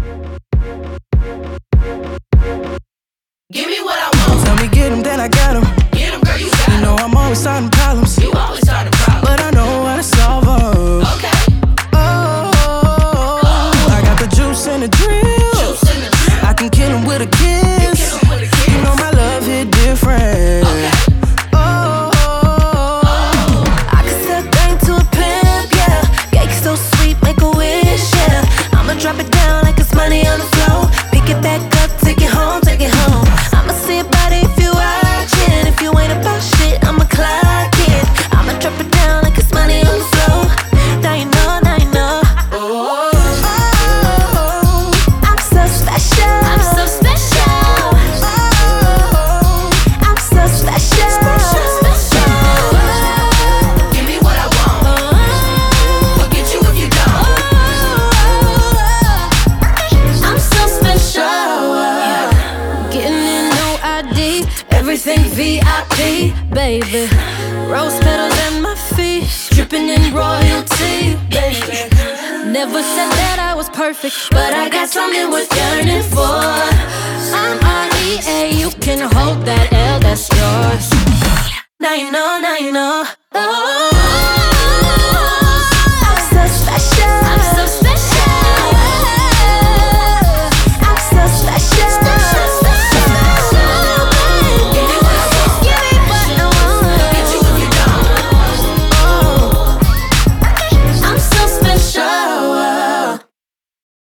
Give me what I want. Tell me get 'em, then I got 'em. Get 'em, girl, you got 'em. You know I'm always starting problems. You always starting problems. But I know how to solve 'em. Okay. Oh, I got the juice and the drill. Juice in the drip. I can kill 'em with a kiss. Kill 'em with a kiss. You know my love hit different. Okay. Oh, I could sell game to a pimp, yeah. Cake so sweet, make a wish, yeah. I'ma drop it down like it's money on the floor. Pick it back up, take it home, take it home. I'ma see about it if you watching. If you ain't about shit, I'ma clock it. I'ma drop it down like it's money on the floor. Now you know, now you know. oh, I'm so special. I'm so special. I'm so special. Give me what I want. Forget you if you don't. I'm so special. Getting in no ID, everything VIP, baby. Rose petals at my feet, dripping in royalty, baby. Never said that I was perfect, but I got something worth yearning for. I'm REA, you can hold that L, that's yours. Now you know, now you know. Oh.